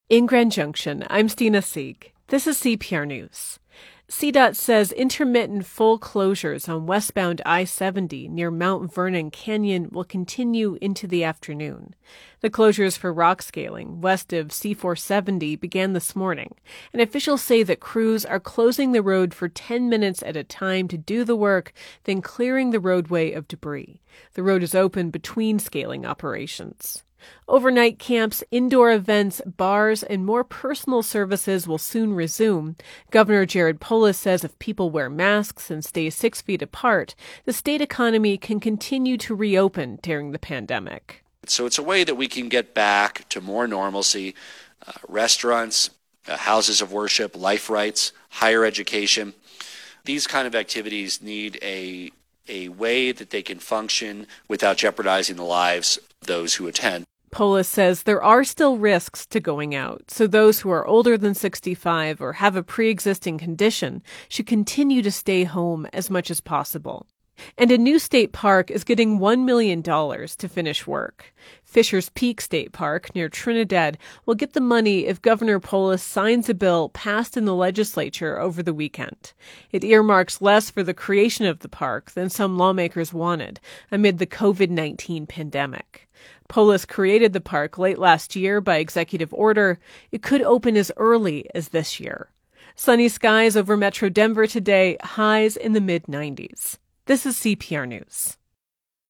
In Grand Junction, I'm Stina Sieg. This is CPR News. CDOT says intermittent full closures on westbound I-70 near Mount Vernon Canyon will continue into the afternoon. The closures for rock scaling west of C-470 began this morning, and officials say that crews are closing the road for 10 minutes at a time to do the work, then clearing the roadway of debris. The road is open between scaling operations. Overnight camps, indoor events, bars, and more personal services will soon resume. Governor Jared Polis says if people wear masks and stay 6 feet apart, the state economy can continue to reopen during the pandemic. So it's a way that we can get back to more normalcy. Restaurants, houses of worship, life rights, higher education. These kind of activities need a way that they can function without jeopardizing the lives of those who attend. Polis says there are still risks to going out, so those who are older than 65 or have a pre-existing condition should continue to stay home as much as possible. And a new state park is getting $1 million to finish work. Fisher's Peak State Park near Trinidad will get the money if Governor Polis signs a bill passed in the legislature over the weekend. It earmarks less for the creation of the park than some lawmakers wanted amid the COVID-19 pandemic. Polis created the park late last year by executive order. It could open as early as this year. Sunny skies over Metro Denver today, highs in the mid-90s. This is CPR News.